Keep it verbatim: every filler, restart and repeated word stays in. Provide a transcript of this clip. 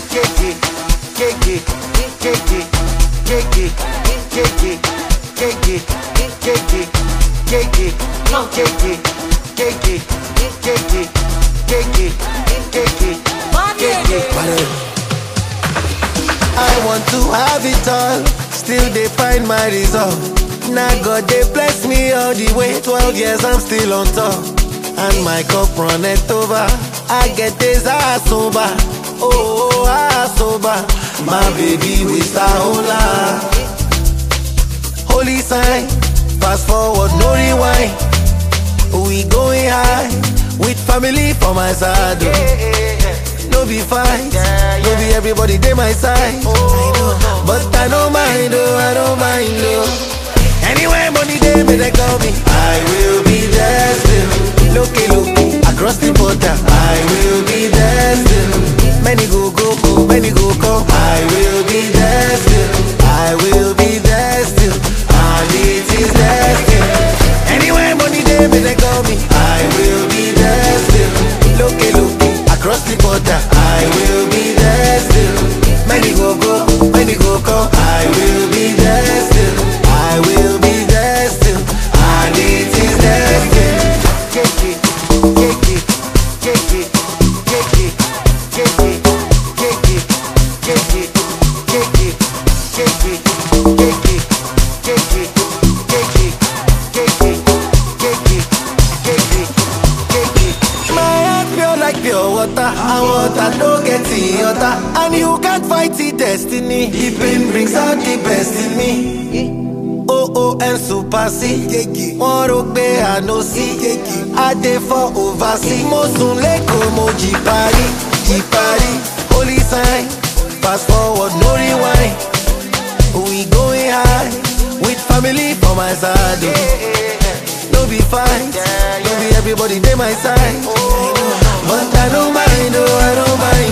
I want to have it all, still they find my resolve. Now God they bless me all the way. Twelve years I'm still on top, and my cup runneth over. I get this ass sober, oh ass sober. My baby we star hola. Holy sign, fast forward no rewind. We going high with family for my side. No be fight, no be everybody they my side. But I don't mind, oh I don't mind, oh. Anywhere money they may they call me, I will be there still. Loki loki across the border, I will be there still. Many go go go, many go come, I will be there still. I will be there still, and it is there still. Anywhere money they may they call me, I will be there still. Loki loki across the border, I will be there still. Many go go, many go come, I will be there still. I will be there still, and it is there still. My heart pure like pure water, and water no get the other. And you can't fight the destiny, the pain brings out the best in me. Oh oh and super C, one rope I no see. I dey for overseas, mo sun leko mo jipari, jipari. Holy sign, fast forward no rewind. We going high with family for my side. No be fight, no be everybody they my side. But I don't mind, oh I don't mind.